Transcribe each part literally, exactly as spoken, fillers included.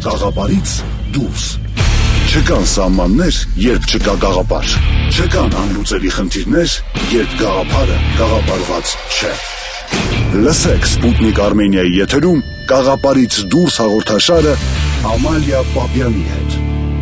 Գաղափարից դուրս։ Չկան սահմաններ, երբ չկա գաղափար։ Չկան անլուծելի խնդիրներ, երբ գաղափարը գաղափարված չէ։ Լսեք Սպուտնիկ Արմենիայի եթերում Գաղափարից դուրս հաղորդաշարը Ամալիա Պապյանի հետ։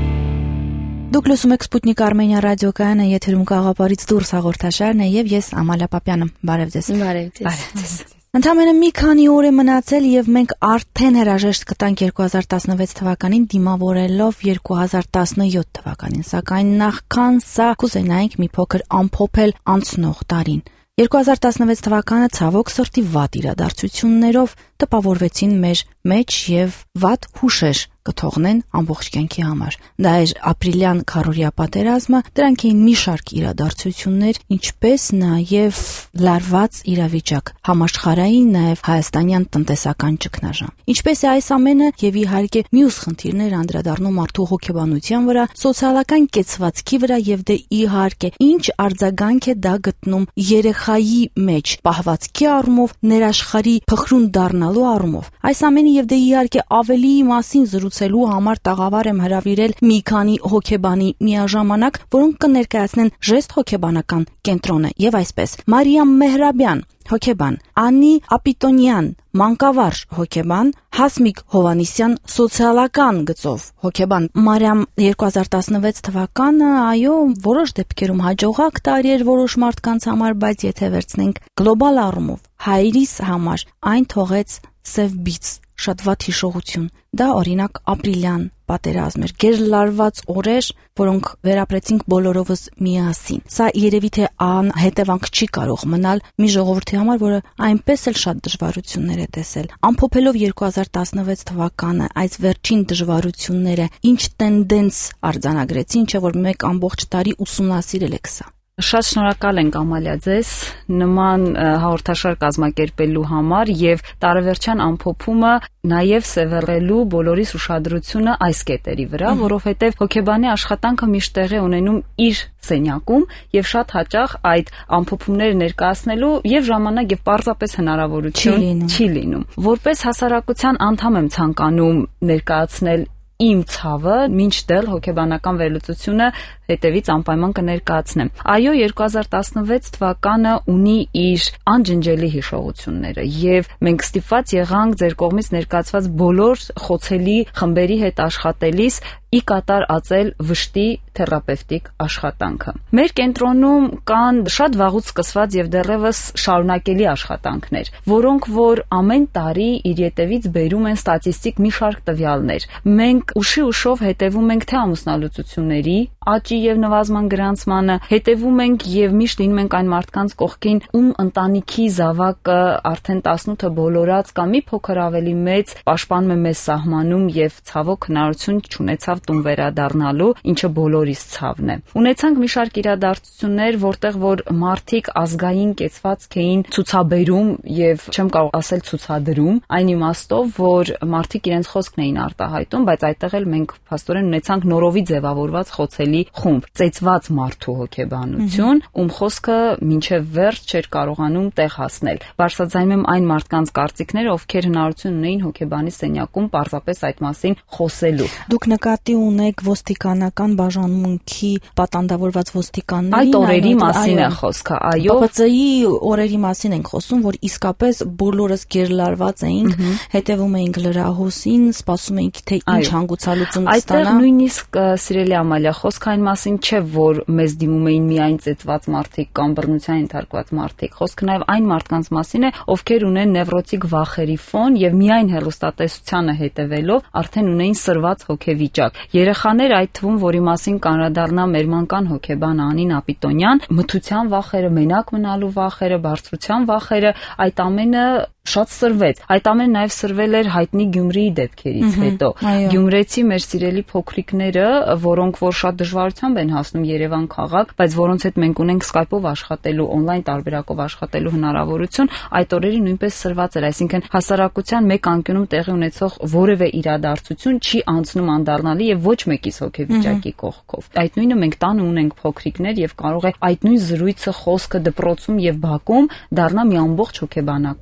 Դուք լսում եք Սպուտնիկ Արմենիա ռադիոկայանը, եթերում Գաղափարից դուրս հաղորդաշարն է եւ ես Ամալիա Պապյանը։ Բարև ձեզ։ Բարև ձեզ։ Ընդամենը մի քանի օր է մնացել եւ մենք արդեն հրաժեշտ կտանք երկու հազար տասնվեց թվականին դիմավորելով երկու հազար տասնյոթ թվականին, սակայն նախքան սա կուզենայինք մի փոքր ամփոփել անցնող տարին։ երկու հազար տասնվեց թվականը ցավոք սրտի վատ իրադարձություններով տպավորվեցին մեր մեջ եւ վատ հուշեր կթողնեն ամբողջ կյանքի համար։ Դա էր ապրիլյան քարորիա պատերազմը, դրանք էին մի շարք իրադարձություններ, ինչպես նաեւ լարված իրավիճակ, համաշխարհային, նաեւ հայաստանյան տնտեսական ճգնաժամ։ Ինչպես է այս ամենը եւ իհարկե մյուս խնդիրներ անդրադառնում մարդու հոգեբանության վրա, սոցիալական կեցվածքի վրա եւ դե իհարկե ինչ արձագանք է դա գտնում երեխայի մեջ պահվածքի առումով, ներաշխարհի փխրուն դառնալու առումով։ Այս ամենի եւ դե իհարկե ավելի մասին զրուցելու համար տաղավար եմ հրավիրել մի քանի հոգեբանի միաժամանակ, որոնք կներկայացնեն ժեստ հոգեբանական կենտրոնը եւ այսպես Մարիամ Մեհրաբյան, հոգեբան, Անի Ապիտոնյան, մանկավարժ հոգեբան, Հասմիկ Հովանիսյան, սոցիալական գծով հոգեբան։ Մարիամ, երկու հազար տասնվեց թվականը, այո, որոշ դեպքերում հաջողակ տարի էր որոշ մարդկանց համար, բայց եթե վերցնենք գլոբալ առումով, հայրիս համար այն թողեց սև բիծ, շատ վատ հիշողություն։ Դա օրինակ ապրիլյան պատերազմ էր, գերլարված օրեր, որոնք վերապրեցինք բոլորովս միասին։ Սա երևի թե անհետևանք չի կարող մնալ մի ժողովրդի համար, որը այնպես էլ շատ դժվարություններ է տեսել։ Ամփոփելով երկու հազար տասնվեց թվականը, այս վերջին դժվարությունները ինչ տենդենս արձանագրեցին, չէ՞ որ մեկ ամբողջ տարի ուսումնասիրել եք սա։ Շատ շնորհակալ ենք Ամալիա ձեզ նման հաղորդաշար կազմակերպելու համար եւ տարեվերջյան ամփոփումը նաեւ սևեռելու բոլորիս ուշադրությունը այս կետերի վրա, որովհետեւ հոգեբանի աշխատանքը միշտ տեղի ունենում իր սենյակում եւ շատ հաճախ այդ ամփոփումները ներկայացնելու եւ ժամանակ եւ պարզապես հնարավորություն չի լինում։ Որպես հասարակության անդամ եմ ցանկանում ներկայացնել իմ ցավը, մինչդեռ հոգեբանական վերլուծությունը հետևից անպայման կներկայացնեմ։ Այո, երկու հազար տասնվեց թվականը ունի իր անջնջելի հիշողությունները եւ մենք ստիպված եղանք ձեր կողմից ներկայացված բոլոր խոցելի խմբերի հետ աշխատելիս ի կատար ածել վշտի թերապևտիկ աշխատանքը։ Մեր կենտրոնում կան շատ վաղուց սկսված եւ դեռևս շարունակելի աշխատանքներ, որոնք որ ամեն տարի իր ետևից բերում են ստատիստիկ մի շարք տվյալներ։ Մենք ուշի ուշով հետևում ենք թե ամուսնալուծությունների աճի եւ նվազման գրանցմանը, հետևում ենք եւ միշտ լինում ենք այն մարդկանց կողքին, ում ընտանիքի զավակը արդեն տասնութը բոլորած կամ մի փոքր ավելի մեծ պաշտպանում է մեզ սահմանում եւ ցավոք հնարավորություն չունեցավ տուն վերադառնալու, ինչը բոլորիս ցավն է։ Ունեցանք մի շարք իրադարձություններ, որտեղ որ մարդիկ ազգային կեցվածք էին ցուցաբերում եւ չեմ կարող ասել ցուցադրում, այն իմաստով, որ մարդիկ իրենց խոսքն էին արտահայտում, բայց այդտեղ էլ մենք փաստորեն ունեցանք նորովի ձևավորված խոցելի խումբ, ծեծված մարդու հոգեբանություն, ում խոսքը մինչև վերջ չէր կարողանում տեղ հասնել։ Բարձրաձայնում եմ այն մարդկանց կարծիքները, ովքեր հնարավորություն ունեին հոգեբանի սենյակում պարզապես այդ մասին խոսելու։ Դուք նկատի ունեք ոստիկանական բաժանմունքի պատանդավորված ոստիկաններին։ Այդ օրերի մասին է խոսքը, այո։ Պ Ծ ի օրերի մասին ենք խոսում, որ իսկապես բոլորս գերլարված էինք, հետևում էինք լրահոսին, սպասում էինք թե ինչ հանգուցալուծում կստանա։ Այդտեղ նույնիսկ սիրելի Ամալիա, խոսքը այն մասին չէ, որ մեզ դիմում էին միայն ծեծված մարդիկ կամ բռնության ենթարկված մարդիկ։ Խոսքը նաև այն մարդկանց մասին է, ովքեր ունեն նևրոտիկ վախերի ֆոն եւ միայն հեռուստատեսությանը հետևելով արդեն ունեին սրված հոգեվիճակ։ Երեխաներ, այդ թվում, որի մասին կանրադառնա մեր մանկան հոգեբան Անին Ապիտոնյան, մթության վախերը, մենակ մնալու վախերը, բարձրության վախերը, այդ ամենը շատ սրվեց։ Այդ ամենը նաև սրվել էր հայտնի Գյումրիի դեպքերից հետո։ Գյումրեցի մեր սիրելի փոքրիկները, որոնք որ շատ դժվարությամբ են հասնում Երևան քաղաք, բայց որոնց հետ մենք ունենք Skype-ով աշխատելու, on-line տարբերակով աշխատելու հնարավորություն, այդ օրերի նույնպես սրված էր, այսինքն հասարակության մեկ անկյունում տեղի ունեցող որևէ իրադարձություն չի անցնում անդառնալի եւ ոչ մեկից հոգեվիճակի կողքով։ Այդ նույնը մենք տանը ունենք փոքրիկներ եւ կարող է այդ նույն զրույցը, խոսքը դպրոցում եւ բակում դառնա մի ամբողջ հոգեբանական խնդիր։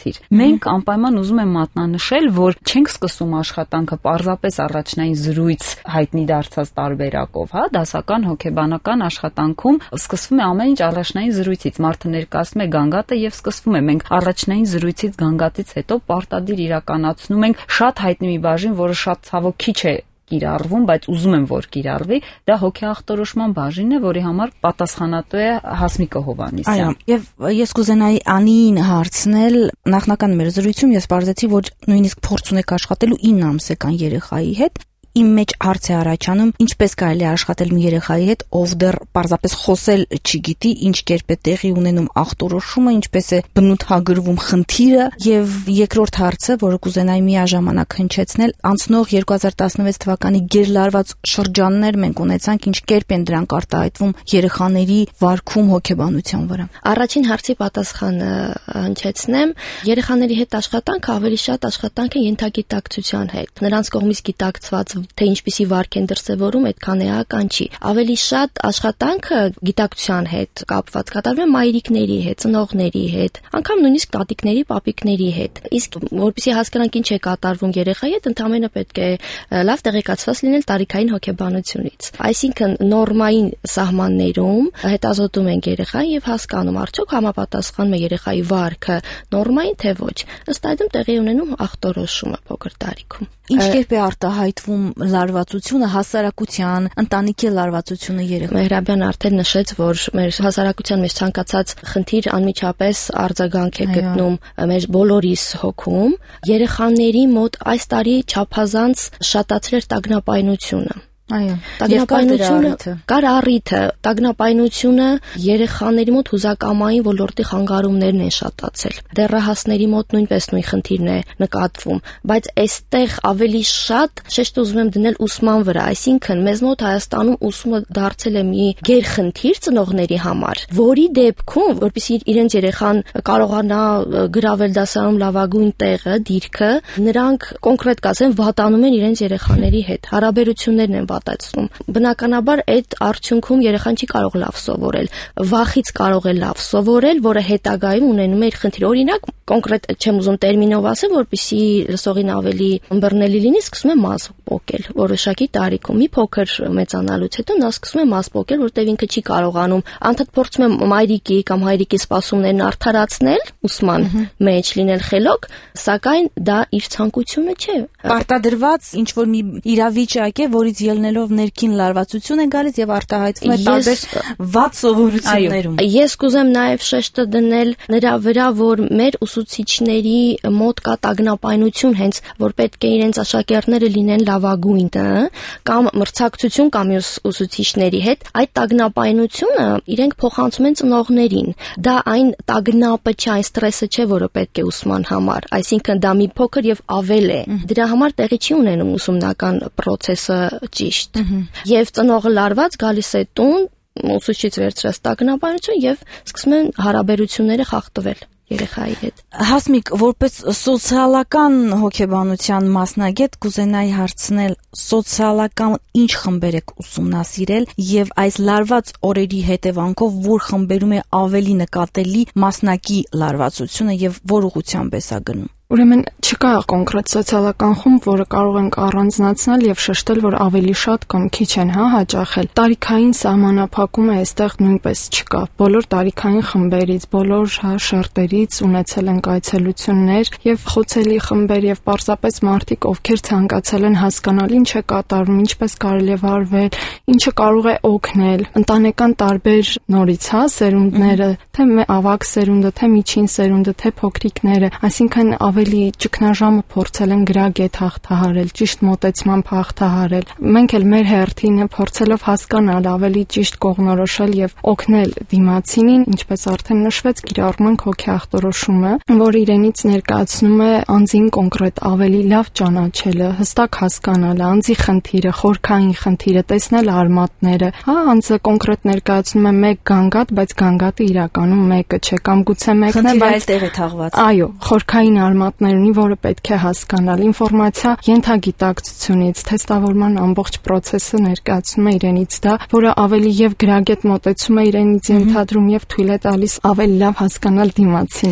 խնդիր։ Մենք անպայման ուզում եմ մատնանշել, որ չենք սկսում աշխատանքը պարզապես առաջնային զրույց հայտնի դարձած տարբերակով, հա, դասական հոգեբանական աշխատանքում սկսվում է ամեն ինչ առաջնային զրույցից։ Մարդը ներկայացնում է գանգատը եւ սկսվում է։ Մենք առաջնային զրույցից, գանգատից հետո պարտադիր իրականացնում ենք շատ հայտնի մի բաժին, որը շատ ցավոք քիչ է կիրառվում, բայց ուզում եմ, որ կիրառվի, դա հոգեախտորոշման բաժինն է, որի համար պատասխանատու է Հասմիկը Հովհաննիսյանը։ Այո, եւ ես կուզենայի Անիին հարցնել, նախնական մեր զրույցում ես բարձեցի, որ նույնիսկ փորձ ունեք աշխատելու ինը ամսական երեխայի հետ։ Իմ մեջ հարց է առաջանում, ինչպես կարելի է աշխատել մի երեխայի հետ, ով դեռ պարզապես խոսել չգիտի, ինչ կերպ է տեղի ունենում ախտորոշումը, ինչպես է բնութագրվում խնդիրը, եւ երկրորդ հարցը, որը կուզենայի միաժամանակ հնչեցնել, անցնող երկու հազար տասնվեց թվականի գերլարված շրջաններ մենք ունեցանք, ինչ կերպ են դրանք արտահայտվում երեխաների վարքում հոգեբանության վրա։ Առաջին հարցի պատասխանը հնչեցնեմ, երեխաների հետ աշխատանքը ավելի շատ աշխատանք է ենթագիտակցության հետ։ Նրանց կողմից գիտակցված թե ինչպիսի վարք են դրսևորում, այդքան էական չի։ Ավելի շատ աշխատանքը գիտակցության հետ կապված կատարվում է մայրիկների հետ, ծնողների հետ, անգամ նույնիսկ տատիկների, պապիկների հետ։ Իսկ որպեսզի հասկանանք ինչ է կատարվում երեխայի հետ, ընդհանրապես պետք է լավ տեղեկացված լինել տարիքային հոգեբանությունից։ Այսինքն նորմային սահմաններում հետազոտում ենք երեխային եւ հասկանում արդյոք համապատասխանում է երեխայի վարքը նորմային թե ոչ։ Ըստ այդմ տեղի ունենում ախտորոշումը փոքր տարիքում։ Ինչ կերպ է արտահայտվում լարվածությունը, հասարակության, ընտանիքի լարվածությունը երեխա։ Մեհրաբյան արդեն նշեց, որ մեր հասարակության մեջ ցանկացած խնդիր անմիջապես արձագանք է գտնում մեր բոլորիս հոգում։ Երեխաների մոտ այս տարի չափազանց շատացել էր տագնապայնությունը։ Այո, տագնապայնությունը կար առիթը, տագնապայնությունը երեխաների մոտ հուզակամային ոլորտի խանգարումներն են շատացել։ Դեռահասների մոտ նույնպես նույն խնդիրն է նկատվում, բայց այստեղ ավելի շատ շեշտ ուզում եմ դնել ուսման վրա, այսինքն մեզ մոտ Հայաստանում ուսումը դարձել է մի գերխնդիր ծնողների համար, որի դեպքում, որպեսզի իրենց երեխան կարողանա գրավել դասարանում լավագույն տեղը, դիրքը, նրանք կոնկրետ կասեն վատանում են իրենց երեխաների հետ, հարաբերություններն են պատացնում։ Բնականաբար այդ արդյունքում երեխան չի կարող լավ սովորել։ Վախից կարող է լավ սովորել, որը հետագայում ունենում է իր խնդիր։ Օրինակ, կոնկրետ չեմ ուզում տերմինով ասել, որպեսզի լսողին ավելի ըմբռնելի լինի, սկսում է մաս պոկել որոշակի տարիքում։ Մի փոքր մեծանալուց հետո նա սկսում է մաս պոկել, որտեղ ինքը չի կարողանում անդադ փորձում է մայրիկի կամ հայրիկի սպասումներն արդարացնել, ուսման մեջ լինել խելոք, սակայն դա իր ցանկությունը չէ։ Պարտադրված ինչ որ մի իրավիճակ է, որից ելնելով ներքին լարվածություն է գալիս եւ արտահայտվում է տարբեր վատ սովորություններում։ Ես կուզեմ նաեւ շեշտը դնել նրա վրա, որ մեր ուսուցիչների մոտ կա տագնապայնություն, հենց որ պետք է իրենց աշակերտները լինեն լավագույնը, կամ մրցակցություն կամ մյուս ուսուցիչների հետ, այդ տագնապայնությունը իրենք փոխանցում են ծնողներին։ Դա այն տագնապը չէ, այն ստրեսը չէ, որը պետք է ուսման համար, այսինքն դա մի փոքր եւ ավել է։ Դրա համար տեղի չի ունենում ուսումնական process-ը ճիշտ։ Եվ ծնողը լարված գալիս է տուն, ուսուցիչից վերցրած տագնապայնություն եւ սկսում են հարաբերությունները խախտվել երեխայի հետ։ Հասմիկ, որպես սոցիալական հոգեբանության մասնագետ կուզենայի հարցնել, սոցիալական ինչ խմբեր եք ուսումնասիրել եւ այս լարված օրերի հետևանքով որ խմբերում է ավելի նկատելի մասնակի լարվածությունը եւ որ ուղղությամբ է սա գնում։ Ուրեմն չկա կոնկրետ սոցիալական խումբ, որը կարող ենք առանձնացնել եւ շեշտել, որ ավելի շատ կամ քիչ են, հա, հաճախել։ Տարիքային սահմանափակումը այստեղ նույնպես չկա։ Բոլոր տարիքային խմբերից, բոլոր հա շերտերից ունեցել են այցելություններ եւ խոցելի խմբեր եւ պարզապես մարդիկ, ովքեր ցանկացել են հասկանալ ինչ է կատարվում, ինչպես կարելի է վարվել, ինչը կարող է օգնել։ Ընտանեկան տարբեր նորից, հա, սերունդները, թե ավագ սերունդը, թե միջին սերունդը, թե փոքրիկները, այսինքն ավելի ճգնաժամը փորձել են գրագետ հաղթահարել, ճիշտ մոտեցմամբ հաղթահարել։ Մենք էլ մեր հերթին փորձելով հասկանալ, ավելի ճիշտ կողմնորոշել եւ օգնել դիմացինին, ինչպես արդեն նշվեց, կիրառում ենք հոգեախտորոշումը, որը իրենից ներկայացնում է անձին կոնկրետ ավելի լավ ճանաչելը, հստակ հասկանալը, անձի խնդիրը, խորքային խնդիրը, տեսնել արմատները։ Հա, անձը կոնկրետ ներկայացնում է մեկ գանգատ, բայց գանգատը իրականում մեկը չէ, կամ գուցե մեկն է, բայց տեղ է թաղված։ Այո, խորքային արմատներ ունի, որը պետք է հասկանալ։ Ինֆորմացիա ենթագիտակցությունից, թեստավորման ամբողջ process-ը ներկայացնում է իրենից դա, որը ավելի եւ գրագետ մոտեցում է իրենից ենթադրում եւ թույլ է տալիս ավելի լավ հասկանալ դիմացինին։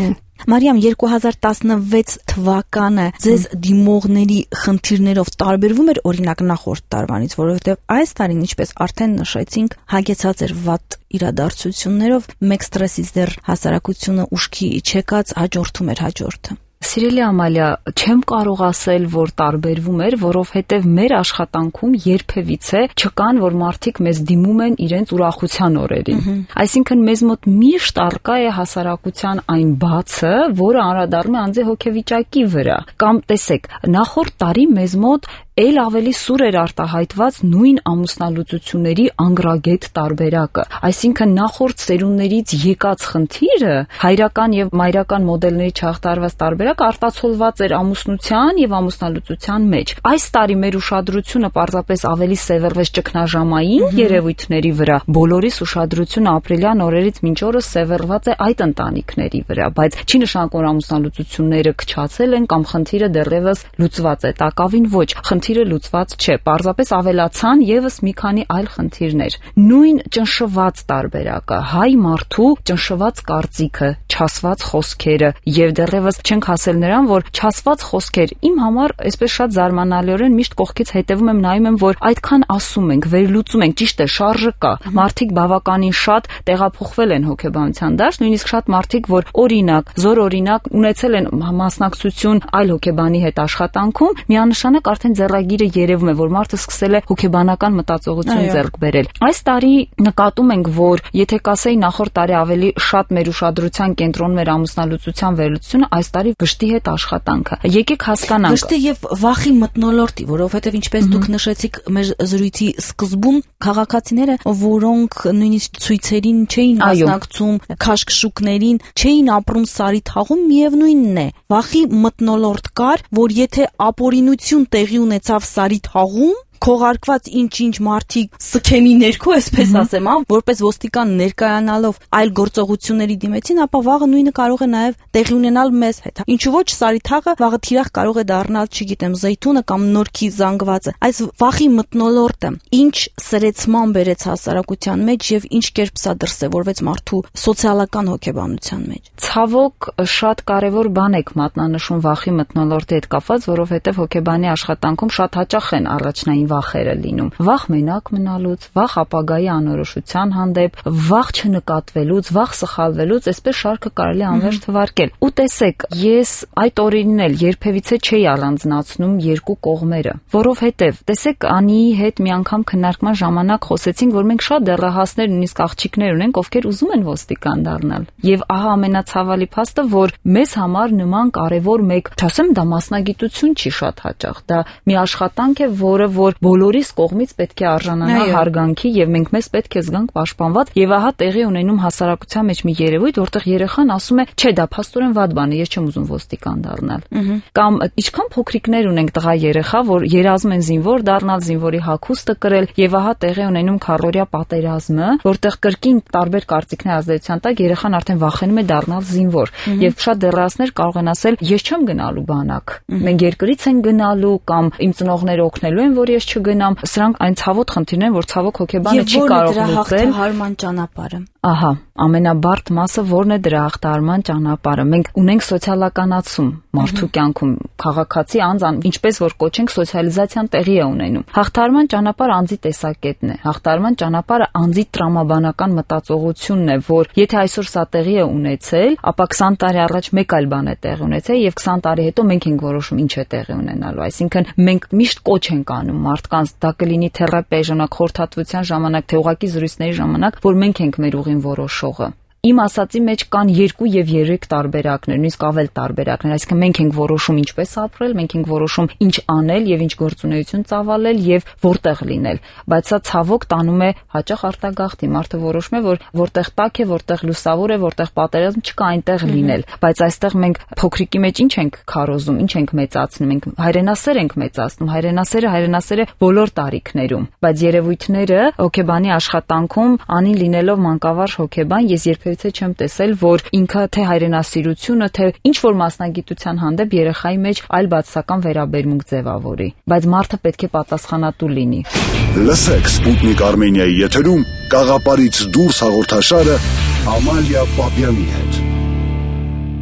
Մարիամ, երկու հազար տասնվեց թվականը ձեզ դիմողների խնդիրներով տարբերվում էր օրինակ նախորդ տարվանից, որովհետև այս տարին, ինչպես արդեն նշեցինք, հագեցած էր վատ իրադարձություններով, մեկ ստրեսից դեռ հասարակությունը ուշքի չեկած հաջորդում էր հաջորդը։ Սիրելի Ամալիա, չեմ կարող ասել, որ տարբերվում էր, որովհետև մեր աշխատանքում երբևիցե չկան, որ մարդիկ մեզ դիմում են իրենց ուրախության օրերին։ Այսինքն մեզ մոտ միշտ առկա է հասարակության այն բացը, որը անդրադառնում է անձի հոգեվիճակի վրա։ Կամ տեսեք, նախորդ տարի մեզ մոտ էլ ավելի սուր էր արտահայտված նույն ամուսնալուծությունների անգրագետ տարբերակը։ Այսինքն նախորդ սերունդներից եկած խնդիրը հայրական եւ մայրական մոդելների չհաղթարված տարբերակը արտացոլված էր ամուսնության եւ ամուսնալուծության մեջ։ Այս տարի մեր ուշադրությունը պարզապես ավելի սևեռվեց ճգնաժամային երևույթների վրա։ Բոլորիս ուշադրությունը ապրիլյան օրերից մինչ օրս սևեռված է այդ ընտանիքների վրա, բայց չի նշանակում, որ ամուսնալուծությունները քչացել են կամ խնդիրը դեռևս լուծված է։ Տակավին ոչ, խնդիրը լուծված չէ, պարզապես ավելացան եւս մի քանի այլ խնդիրներ։ Նույն ճնշված տարբերակը, հայ մարդու ճնշված կարծիքը, չասված խոսքերը եւ դեռևս չենք հասել նրան, որ չասված խոսքեր իմ համար այսպես շատ զարմանալիորեն միշտ կողքից հետևում եմ, նայում եմ, որ այդքան ասում ենք, վերլուծում ենք, ճիշտ է, շարժը կա։ Մարդիկ բավականին շատ տեղափոխվել են հոգեբանության դաշտ, նույնիսկ շատ մարդիկ, որ օրինակ, զոր օրինակ ունեցել են մասնակցություն այլ հոգեբանի հետ աշխատանքում, միանշանակ արդեն ձեռագիրը երևում է, որ մարդը սկսել է հոգեբանական մտածողություն ձեռք բերել։ Այս տարի նկատում ենք, որ եթե կասեի նախորդ տարի ավելի շատ մեր ուշադրության կենտրոնում էր ամուսնալուծության վերլուծությունը, այս տարի վշտի հետ աշխատանքը։ Եկեք հասկանանք։ Վշտի եւ վախի մթնոլորտի, որովհետեւ ինչպես դուք նշեցիք մեր զրույցի սկզբում, քաղաքացիները, որոնք նույնիսկ ցույցերին չէին մասնակցում, քաշքշուկներին, չէին ապրում Սարի թաղում, միևնույնն է, վախի մթնոլորտ կար, որ եթե ապօրինություն տեղի ունեցավ Սարի թաղում, քողարկված ինչ-ինչ մարդիկ սքեմի ներքո, այսպես ասեմ, հա, որպես ոստիկան ներկայանալով այլ գործողությունների դիմեցին, ապա վաղը նույնը կարող է նաև տեղի ունենալ մեզ հետ։ Ինչու ոչ, Սարի թաղը վաղը թիրախ կարող է դառնալ, չգիտեմ, Զեյթունը կամ Նորքի զանգվածը։ Այս վախի մթնոլորտը ինչ սրեցման բերեց հասարակության մեջ եւ ինչ կերպ սա դրսեւորվեց մարդու սոցիալական հոգեբանության մեջ։ Ցավոք, շատ կարևոր բան եք մատնանշում վախի մթնոլորտի հետ կապված, որովհետեւ հոգեբանի աշխատանքում շատ հաճախ են առաջնային վախերը լինում։ Վախ մենակ մնալուց, վախ ապագայի անորոշության հանդեպ, վախ չնկատվելուց, վախ սխալվելուց, այսպես շարքը կարելի անվերջ թվարկել։ Ու տեսեք, ես այդ օրերին էլ երբևիցե չէի առանձնացնում երկու կողմերը, որովհետև տեսեք, Անիի հետ մի անգամ քննարկման ժամանակ խոսեցինք, որ մենք շատ դեռահասներ, նույնիսկ աղջիկներ ունենք, ովքեր ուզում են ոստիկան դառնալ։ Եվ ահա ամենացավալի փաստը, որ մեզ համար նման կարևոր մեկ, չասեմ, դա մասնագիտություն չի շատ հաճախ, դա մի աշխատանք է, որը որ բոլորիս կողմից պետք է արժանանա հարգանքի եւ մենք մեզ պետք է զգանք պաշտպանված եւ ահա տեղի ունենում հասարակության մեջ մի երևույթ, որտեղ երեխան ասում է, չէ, դա փաստորեն վատ բան է, ես չեմ ուզում ոստիկան դառնալ։ Կամ ինչքան փոքրիկներ ունենք տղա երեխա, որ երազում են զինվոր դառնալ, զինվորի հագուստը կրել եւ ահա տեղի ունենում քարորիա պատերազմը, որտեղ կրկին տարբեր կարծիքներ ազդեցության տակ երեխան արդեն վախենում է դառնալ զինվոր եւ շատ դեռահասներ կարող են ասել, ես չեմ գնալու բանակ։ Մենք երկրից են գնալու կամ իմ ծնողները օգնելու են, որ ես չգնամ, սրանք այն ցավոտ խնդիրներ են, որ ցավոք հոգեբանը չի կարող լուծել։ Եվ հաղթահարման ճանապարհը։ Ահա, ամենաբարդ մասը որն է դրա հաղթահարման ճանապարհը։ Մենք ունենք սոցիալականացում մարդու կյանքում, քաղաքացի անձ, ինչպես որ կոչենք, սոցիալիզացիան տեղի է ունենում։ Հաղթահարման ճանապարհը անձի տեսակետն է։ Հաղթահարման ճանապարհը անձի տրամաբանական մտածողությունն է, որ եթե այսօր սա տեղի է ունեցել, ապա քսան տարի առաջ մեկ այլ բան է տեղի ունեցել եւ քսան տարի հետո մենք ենք որոշում ինչ է տեղի ունենալու։ Այսինքն մենք միշտ կոչ ենք անում մարդկանց, դա կլինի թերապիայի ժամանակ, խորհրդատվության ժամանակ, թե ուղղակի զրույցների ժամանակ, որ մենք ենք մեր ուղին որոշողը։ Իմ ասածի մեջ կան երկու եւ երեք տարբերակներ, նույնիսկ ավել տարբերակներ, այսինքն մենք ենք որոշում ինչպես ապրել, մենք ենք որոշում ինչ անել եւ ինչ գործունեություն ծավալել եւ որտեղ լինել, բայց սա ցավոք տանում է հաճախ արտագաղթի, մարդը որոշում է, որ որտեղ տաք է, որտեղ լուսավոր է, որտեղ պատերազմ չկա, այնտեղ լինել, բայց այստեղ մենք փոքրիկի մեջ ինչ ենք քարոզում, ինչ ենք մեծացնում, մենք հայրենասեր ենք մեծացնում, հայրենասերը հայրենասեր է բոլոր տարիքներում, բայց երևույթները հոգեբանի աշխատանքում անին լինելով մանկավարժ հոգեբան, ես երբ չեմ տեսել, որ ինքը թե հայրենասիրությունը, թե ինչ որ մասնագիտության հանդեպ երեխայի մեջ այլ բացասական վերաբերմունք ձևավորի, բայց մարդը պետք է պատասխանատու լինի։ Լսեք Սպուտնիկ Արմենիայի եթերում Կաղապարից դուրս հաղորդաշարը Ամալիա Պապյանի հետ։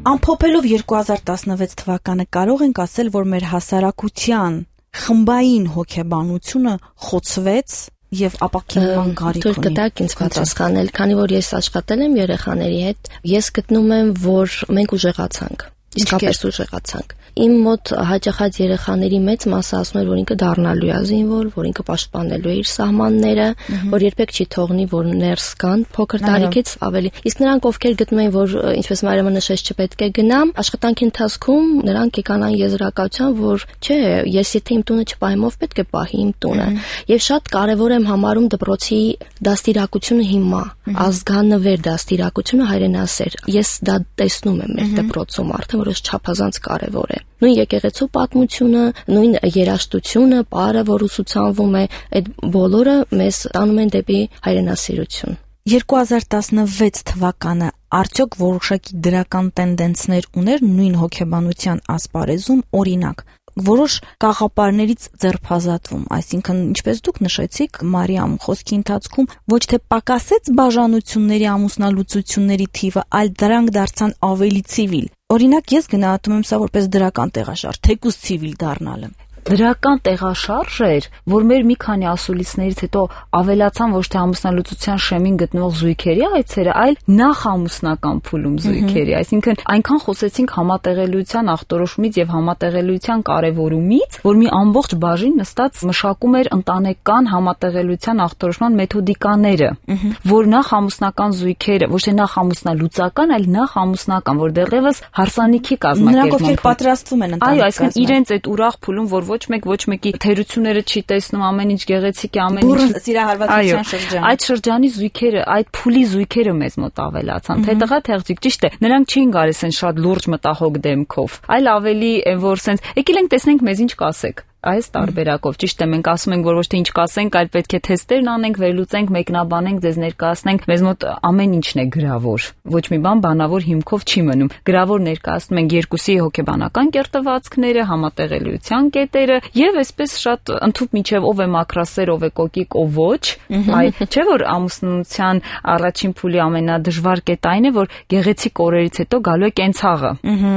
Ամփոփելով երկու հազար տասնվեց թվականը կարող ենք ասել, որ մեր հասարակության խմբային հոգեբանությունը խոցվեց եւ ապակինման կարիք ունի։ Թույլ կտակ ինձ պատասխանել, քանի որ ես աշխատել եմ երեխաների հետ, ես գտնում եմ, որ մենք ուժեղացանք, իսկապես ուժեղացանք։ Իմ մոտ հաճախած երեխաների մեծ մասը ասում էր, որ ինքը դառնալու է զինվոր, որ ինքը պաշտպանելու է իր սահմանները, որ երբեք չի թողնի, որ ներս գան, փոքր տարիքից ավելի։ Իսկ նրանք, ովքեր գտնում են, որ ինչպես Մարիամը նշեց, չպետք է գնամ, աշխատանքի ընթացքում նրանք եկան այն եզրակացության, որ չէ, ես եթե իմ տունը չպահեմ, ով պետք է պահի իմ տունը։ Եվ շատ կարևոր եմ համարում դպրոցի դաստիարակությունը հիմա, ազգանվեր դաստիարակությունը հայրենասեր։ Ես դա տեսնում եմ մեր դպրոցում արդեն, որ չափազանց կարևոր է։ Նույն եկեղեցու պատմությունը, նույն երաժշտությունը, պարը, որ ուսուցանվում է, այդ բոլորը մեզ տանում են դեպի հայրենասիրություն։ երկու հազար տասնվեց թվականը արդյոք որոշակի դրական տենդենսներ ուներ նույն հոգեբանության ասպարեզում, օրինակ, որոշ կաղապարներից ձերբազատվում, այսինքն ինչպես դուք նշեցիք, Մարիամ, խոսքի ընթացքում ոչ թե պակասեց բաժանությունների, ամուսնալուծությունների թիվը, այլ դրանք դարձան ավելի ցիվիլ։ Օրինակ, ես գնահատում եմ սա որպես դրական տեղաշարժ, թեկուզ ցիվիլ դառնալը։ Դրական տեղաշարժ էր, որ մեր մի քանի ասուլիսներից հետո ավելացան ոչ թե ամուսնալուծության շեմին գտնվող զույգերի այցերը, այլ նախամուսնական փուլում զույգերի, այսինքն այնքան խոսեցինք համատեղելիության ախտորոշումից եւ համատեղելիության կարեւորումից, որ մի ամբողջ բաժին նստած մշակում էր ընտանեկան համատեղելիության ախտորոշման մեթոդիկաները, որ նախամուսնական զույգերը, ոչ թե նախամուսնալուծական, այլ նախամուսնական, որ դեռևս հարսանիքի կազմակերպման։ Նրանք ովքեր պատրաստվում են ընտանիք։ Այո, այսինքն իրենց այդ ուրախ փուլում, որ ոչ մեկ ոչ մեկի թերությունները չի տեսնում, ամեն ինչ գեղեցիկ է, ամեն ինչ սիրահարվածության շրջան։ Այդ շրջանի զույգերը, այդ փուլի զույգերը մեզ մոտ ավելացան, թե տղա թե աղջիկ, ճիշտ է, նրանք չէին գալիս այն շատ լուրջ մտահոգ դեմքով, այլ ավելի որ sense եկել ենք տեսնենք մեզ ինչ կասեք։ Այս տարբերակով ճիշտ է, մենք ասում ենք, որ ոչ թե ինչ կասենք, այլ պետք է թեստերն անենք, վերլուծենք, մեկնաբանենք, ձեզ ներկայացնենք, մեզ մոտ ամեն ինչն է գրավոր։ Ոչ մի բան բանավոր հիմքով չի մնում։ Գրավոր ներկայացնում ենք երկուսի հոգեբանական կերտվածքները, համատեղելիության կետերը եւ այսպես շատ ընդհուպ միջև ով է մակրասեր, ով է կոկիկ, ով ոչ։ Այ չէ որ ամուսնության առաջին փուլի ամենադժվար կետը այն է, որ գեղեցիկ օրերից հետո գալու է կենցաղը։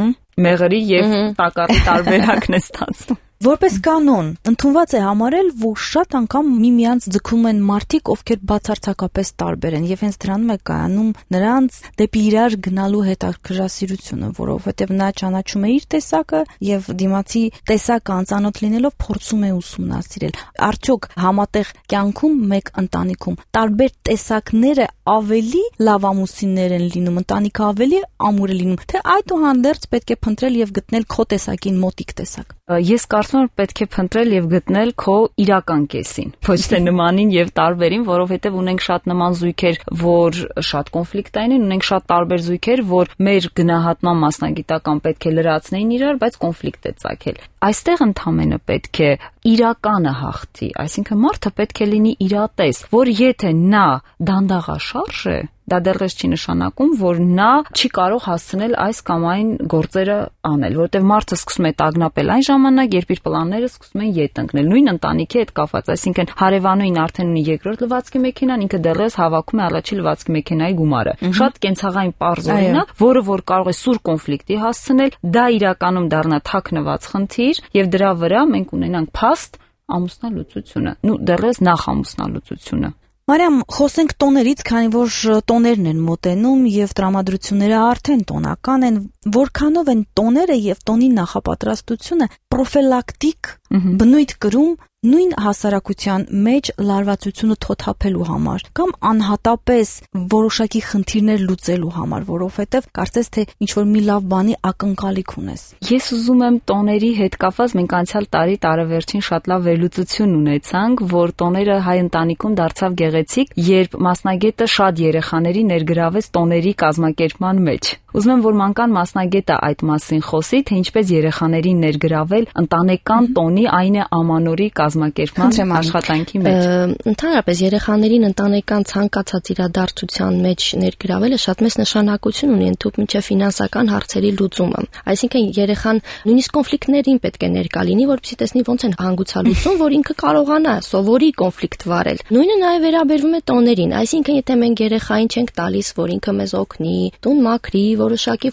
Մեղրի եւ տակառի տարբերակն է ստացվում։ Որպես կանոն, ընդունված է համարել, որ շատ անգամ միմյանց ձգում են մարդիկ, ովքեր բացարձակապես տարբեր են, եւ հենց դրանում է կայանում նրանց դեպի իրար գնալու հետաքրքրասիրությունը, որովհետեւ նա ճանաչում է իր տեսակը եւ դիմացի տեսակը անծանոթ լինելով փորձում է ուսումնասիրել։ Արդյոք համատեղ կյանքում մեկ ընտանիքում տարբեր տեսակները ավելի լավ ամուսիններ են լինում, ընտանիքը ավելի ամուր է լինում, թե այդուհանդերձ պետք է փնտրել եւ գտնել քո տեսակին մոտիկ տեսակ։ Ես կարծում եմ պետք է փնտրել եւ գտնել քո իրական կեսին, ոչ թե նմանին եւ տարբերին, որովհետեւ ունենք շատ նման զույգեր, որ շատ կոնֆլիկտային են, ունենք շատ տարբեր զույգեր, որ մեր գնահատման մասնագիտական պետք է լրացնեին իրար, բայց կոնֆլիկտ է ծագել։ Այստեղ ընդհանրապես պետք է իրականը հաղթի, այսինքն մարդը պետք է լինի իրատես, որ եթե նա դանդաղաշարժ է, դա դեռևս չի նշանակում, որ նա չի կարող հասցնել այս կամ այն գործերը անել, որովհետև մարդը սկսում է տագնապել այն ժամանակ, երբ իր պլանները սկսում են ետ ընկնել։ Նույն ընտանիքի հետ կապված, այսինքն հարևանուին արդեն ունի երկրորդ լվացքի մեքենան, ինքը դեռևս հավաքում է առաջին լվացքի մեքենայի գումարը։ Շատ կենցաղային պարզ օրինակ, որը որ կարող է սուր կոնֆլիկտի հասցնել, դա իրականում դառնա թաքնված խնդիր, եւ դրա վրա մենք ունենանք փաստ ամուսնալուծությունը, նու դեռևս նախամուսնալուծությունը։ Մարիամ, խոսենք տոներից, քանի որ տոներն են մոտենում եւ տրամադրությունները արդեն տոնական են, որքանով են տոները եւ տոնի նախապատրաստությունը պրոֆիլակտիկ բնույթ կրում նույն հասարակության մեջ լարվածությունը թոթափելու համար կամ անհատապես որոշակի խնդիրներ լուծելու համար, որովհետև կարծես թե ինչ որ մի լավ բանի ակնկալիք ունես։ Ես ուզում եմ տոների հետ կապված մենք անցյալ տարի տարեվերջին շատ լավ վերլուծություն ունեցանք, որ տոները հայ ընտանիքում դարձավ գեղեցիկ, երբ մասնագետը շատ երեխաների ներգրավեց տոների կազմակերպման մեջ։ Ուզում եմ, որ մանկան մասնագետը այդ մասին խոսի, թե ինչպես երեխաներին ներգրավել ընտանեկան տոնի, այն է ամանորի կազմակերպման աշխատանքի մեջ։ Ընդհանրապես երեխաներին ընտանեկան ցանկացած իրադարձության մեջ ներգրավելը շատ մեծ նշանակություն ունի ընդհանուր միջև ֆինանսական հարցերի լուծումը։ Այսինքն երեխան նույնիսկ կոնֆլիկտներին պետք է ներկա լինի, որպեսզի տեսնի ոնց են հանգուցալուծում, որ ինքը կարողանա սովորի կոնֆլիկտ վարել։ Նույնը նաև վերաբերվում է տոներին, այսինքն եթե մենք երեխային չենք տալիս, որ ինքը մեզ օգնի, տուն մաքրի, որոշակի ֆունկցիաներ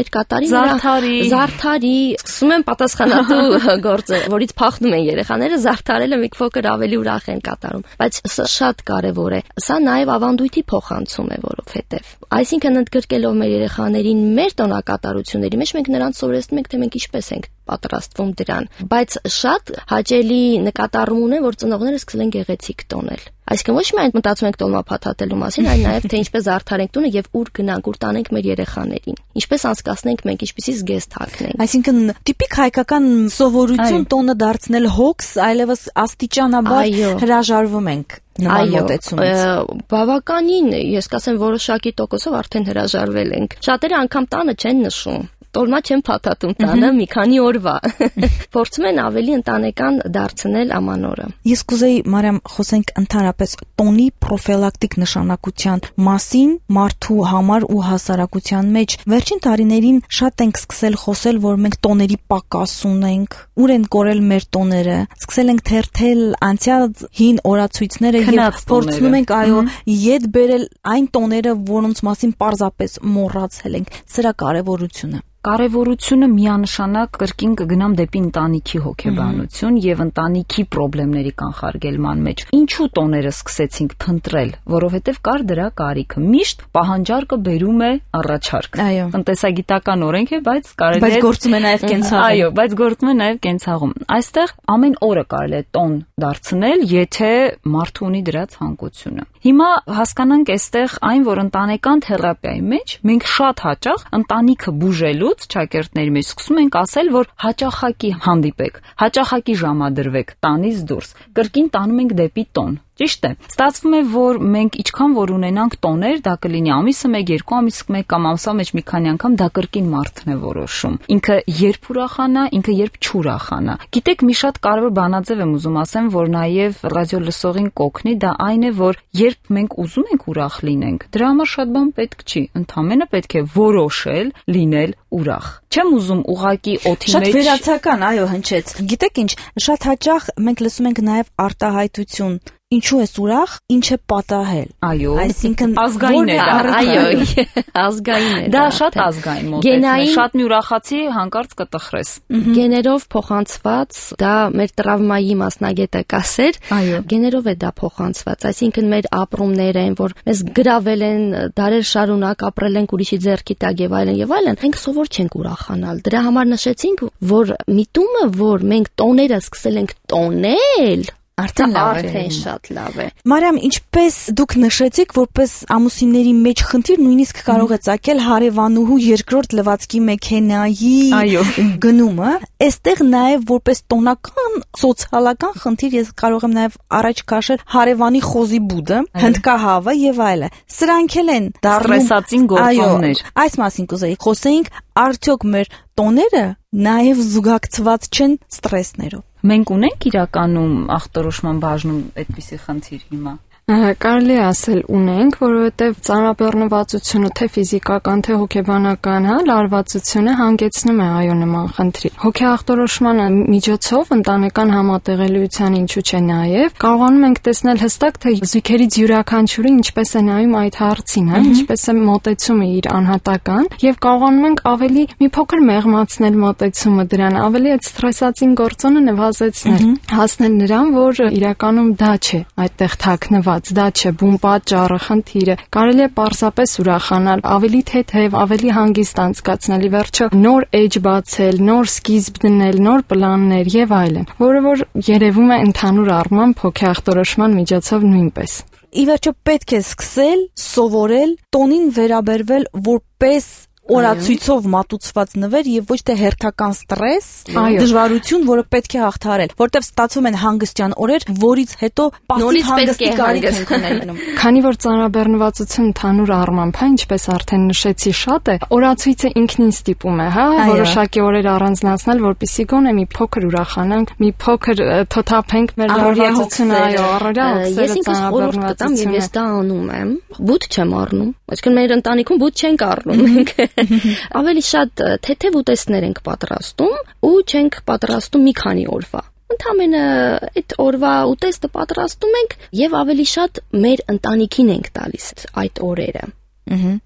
մեր կատարի Զարդարի զարդարի սկսում են պատասխանատու գործը, որից փախնում են երեխաները, զարդարելը մի փոքր ավելի ուրախ են կատարում, բայց սա շատ կարևոր է։ Սա նաև ավանդույթի փոխանցում է, որովհետև այսինքն ընդգրկելով մեր երեխաներին մեր տոնակատարությունների մեջ մենք նրանց սովորեցնում ենք, թե մենք ինչպես ենք պատրաստվում դրան, բայց շատ հաճելի նկատառում ունեն, որ ծնողները սկսել են գեղեցիկ տոնել։ Այսինքն ոչ միայն մտածում ենք տոլմափաթաթելու մասին, այլ նաև թե ինչպես զարդարենք տունը եւ ուր գնանք, ուր տանենք մեր երեխաներին, ինչպես անցկացնենք մենք, ինչպեսի զգեստ հագնենք։ Այսինքն տիպիկ հայկական սովորություն տոնը դարձնել հոգս, այլևս աստիճանաբար հրաժարվում ենք նման մոտեցումից։ Բավականին, ես կասեմ, որոշակի տոկոսով արդեն հրաժարվել ենք։ Շատերը անգամ տանը չեն նշում։ Տոլմա չեն փաթաթում տանը մի քանի օրվա։ Փորձում են ավելի ընտանեկան դարձնել ամանորը։ Ես կուզեի, Մարիամ, խոսենք ընդհանրապես տոնի պրոֆիլակտիկ նշանակության մասին մարդու համար ու հասարակության մեջ։ Վերջին տարիներին շատ ենք սկսել խոսել, որ մենք տոների պակաս ունենք, ուր են կորել մեր տոները, սկսել ենք թերթել անցյալ հին օրացույցները եւ փորձում ենք այո ետ բերել այն տոները, որոնց մասին պարզապես մոռացել ենք։ Սրա կարևորությունը Կարևորությունը միանշանակ կրկին կգնամ դեպի ընտանիքի հոգեբանություն եւ ընտանիքի խնդիրների կանխարգելման մեջ։ Ինչու տոները սկսեցինք փնտրել, որովհետեւ կար դրա կարիքը։ Միշտ պահանջարկը բերում է առաջարկ։ Տնտեսագիտական օրենք է, բայց կարելի է բայց գործում է նաեւ կենցաղում։ Այո, բայց գործում է նաեւ կենցաղում։ Այստեղ ամեն օրը կարելի է տոն դարձնել, եթե մարդը ունի դրա ցանկությունը։ Հիմա հասկանանք այստեղ այն, որ ընտանեկան թերապիայի մեջ մենք շատ հաճախ ընտանիքը բուժելու ճակերտների մեջ սկսում ենք ասել, որ հաճախակի հանդիպեք, հաճախակի ժամադրվեք տանից դուրս, կրկին տանում ենք դեպի տոն։ Ճիշտ է։ Ստացվում է, որ մենք ինչքան որ ունենանք տոներ, դա կլինի ամիսը մեկ, երկու ամիս մեկ կամ ամսվա մեջ մի քանի անգամ, դա կրկին մարդն է որոշում։ Ինքը երբ ուրախանա, ինքը երբ չուրախանա։ Գիտեք, մի շատ կարևոր բանաձև եմ ուզում ասեմ, որ նաև ռադիո լսողին կօգնի, դա այն է, որ երբ մենք ուզում ենք ուրախ լինենք, դրա համար շատ բան պետք չի, ընդամենը պետք է որոշել լինել ուրախ։ Չեմ ուզում ուղակի օթի մեջ։ Շատ վերացական, այո, հնչեց։ Գիտեք ինչ, շատ հաճախ մենք լսում ենք նաև արտահայտություն։ Ինչու ես ուրախ, ինչ է պատահել։ Այո, այսինքն ազգային է դա։ Այո, ազգային է։ Դա շատ ազգային մոտեցում է։ Շատ մի ուրախացի հանկարծ կտխրես։ Գեներով փոխանցված, դա մեր տրավմայի մասնագետը կասեր։ Այո, գեներով է դա փոխանցված, այսինքն մեր ապրումներ են, որ մեզ գրավել են, դարեր շարունակ ապրել ենք ուրիշի ձեռքի տակ եւ այլն եւ այլն։ Մենք սովոր չենք ուրախանալ։ Դրա համար նշեցինք, որ միտումը, որ մենք տոները սկսել ենք տոնել, Արդեն լավ է, արդեն շատ լավ է։ Մարիամ, ինչպես դուք նշեցիք, որպես ամուսինների մեջ խնդիր նույնիսկ կարող է ծագել հարևանուհու երկրորդ լվացքի մեքենայի գնումը, այստեղ նաև որպես տոնական սոցիալական խնդիր ես կարող եմ նաև առաջ քաշել հարևանի խոզի բուդը, հնդկահավը եւ այլը։ Սրանք էլ են դառնում ստրեսացին գործոններ։ Այս մասին կուզեի խոսեինք, արդյոք մեր տոները նաև զուգակցված չեն ստրեսներով։ Մենք ունենք իրականում ախտորոշման բաժնում այդպիսի խնդիր հիմա։ Կարելի է ասել ունենք, որովհետև ծանրաբեռնվածությունը թե ֆիզիկական, թե հոգեբանական, հա, լարվածությունը հանգեցնում է այո նման խնդրի։ Հոգեախտորոշման միջոցով ընտանեկան համատեղելիության ինչու՞ չէ նաև կարողանում ենք տեսնել հստակ, թե զույգերից յուրաքանչյուրը ինչպես է նայում այդ հարցին, հա, ինչպես է մոտեցումը իր անհատական, եւ կարողանում ենք ավելի մի փոքր մեղմացնել մոտեցումը դրան, ավելի այդ ստրեսացին գործոնը նվազեցնել, հասնել նրան, որ իրականում դա չէ, այդտեղ թաքնված դա չէ, բուն պատճառը, խնդիրը։ Կարելի է պարզապես ուրախանալ, ավելի թեթև, ավելի հանգիստ անցկացնել, վերջը նոր էջ բացել, նոր սկիզբ դնել, նոր պլաններ եւ այլն, որը որ երևում է ընդհանուր առմամբ հոգեախտորոշման միջոցով նույնպես։ Ի վերջո պետք է սկսել սովորել տոնին վերաբերվել որպես օրացույցով մատուցված նվեր եւ ոչ թե հերթական ստրես, դժվարություն, որը պետք է հաղթահարել, որտեղ ստացվում են հանգստյան օրեր, որից հետո պասիվ հանգստի կարիք ենք ունենում։ Քանի որ ծանրաբեռնվածություն ընդհանուր առմամբ, հա, ինչպես արդեն նշեցի, շատ է, օրացույցը ինքնին ստիպում է, հա, որոշակի օրեր առանձնացնել, որպեսզի գոնե մի փոքր ուրախանանք, մի փոքր թոթափենք մեր լարվածությունը, այո, առօրյա հոգսերը ծանրաբեռնվածությունը։ Ես դա անում եմ, բութ չեմ առնում, այսինքն մեր ընտանիքում բութ չենք առնում մենք։ Ավելի շատ թեթև ուտեստներ ենք պատրաստում ու չենք պատրաստում մի քանի օրվա։ Ընդամենը այդ օրվա ուտեստը պատրաստում ենք եւ ավելի շատ մեր ընտանիքին ենք տալիս այդ օրերը։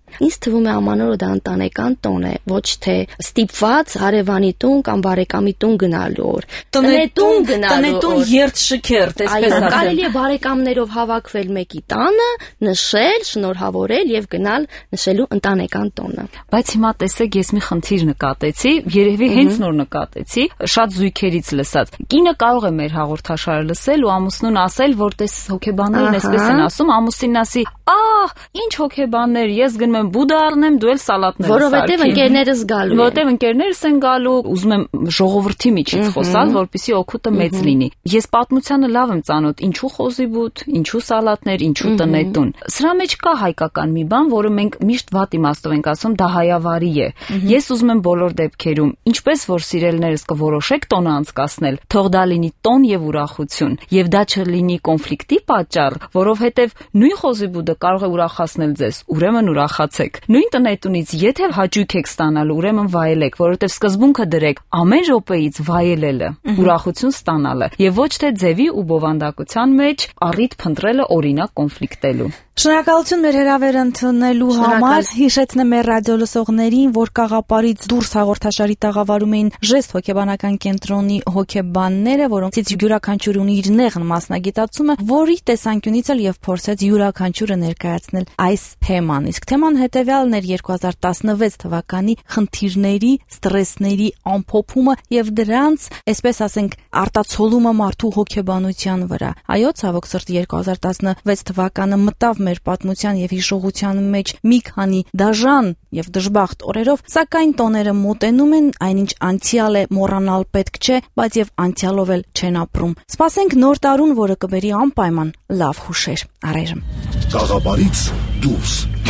Ինձ թվում է ամանորը դա ընտանեկան տոն է, ոչ թե ստիպված հարևանի տուն կամ բարեկամի տուն գնալու օր։ Տնետուն գնալու օր։ Տնետուն երթ շքերթ, այսպես ասեմ։ Կարելի է բարեկամներով հավաքվել մեկի տանը, նշել, շնորհավորել եւ գնալ նշելու ընտանեկան տոնը։ Բայց հիմա տեսեք, ես մի խնդիր նկատեցի, երևի հենց նոր նկատեցի, շատ զույգերից լսած։ Կինը կարող է մեր հաղորդաշարը լսել ու ամուսնուն ասել, որ տես հոգեբաններն այսպես են ասում, ամուսինն ասի. «Ահ, ինչ հոգեբաններ, ես գնում եմ բուդա առնեմ, դու էլ սալատներ սարքի»։ Որովհետեւ ընկերներս գալու են։ Որովհետեւ ընկերներս են գալու, ուզում եմ ժողովրդի միջից խոսալ, որպեսզի օգուտը մեծ լինի։ Ես պատմությանը լավ եմ ծանոթ, ինչու խոզիբութ, ինչու սալատներ, ինչու տնետուն։ Սրա մեջ կա հայկական մի բան, որը մենք միշտ վատ իմաստով ենք ասում, դա հայավարի է։ Ես ուզում եմ բոլոր դեպքերում, ինչպես որ սիրելներս կորոշեք տոնը անցկасնել, թող դա լինի տոն եւ ուրախություն, եւ դա չլինի կոնֆլիկտի պատճառ, որովհետեւ նույն խոզիբուդը կարող է ուրախացնել ձեզ, ուրեմն ուրախացեք։ Նույն տնետունից եթե հաճույք եք ստանալու, ուրեմն վայելեք, որովհետեւ սկզբունքը դրեք ամեն րոպեից վայելելը, ուրախություն ստանալը եւ ոչ թե ձևի ու բովանդակության մեջ առիթ փնտրելը օրինակ կոնֆլիկտելու։ Շնորհակալություն մեր հրավերը ընդունելու համար։ Հիշեցնեմ մեր ռադիոլսողներին, որ Կաղապարից դուրս հաղորդաշարի տաղավարում էին Ժեստ հոգեբանական կենտրոնի հոգեբանները, որոնցից յուրաքանչյուրը ունի իր նեղն մասնագիտացումը, որի տեսանկյունից էլ եւ փորձեց յուրաքանչյուրը ներկայացնել այս թեման։ Իսկ թեման հետեւյալն էր երկու հազար տասնվեց թվականի խնդիրների, ստրեսների ամփոփումը եւ դրանց, այսպես ասենք, արտացոլումը մարդու հոգեբանության վրա։ Այո, ցավոք սրտի երկու հազար տասնվեց թվականը մտավ մեր պատմության եւ հիշողության մեջ մի քանի դաժան եւ դժբախտ օրերով, սակայն տոները մոտենում են, այնինչ անցյալ է մոռանալ պետք չէ, բայց եւ անցյալով էլ չեն ապրում։ Սպասենք նոր տարուն, որը կբերի անպայման լավ հուշեր։ Առայժմ Կաղապարից դուրս։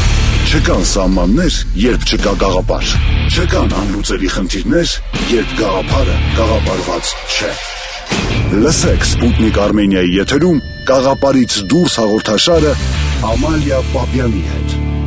Չկան սահմաններ, երբ չկա գաղապար։ Չկան անլուծելի խնդիրներ, երբ գաղափարը գաղապարված չէ։ Լսեք Սպուտնիկ Արմենիայի եթերում Կաղապարից դուրս հաղորդաշարը Ամալիա Պապյանի հետ։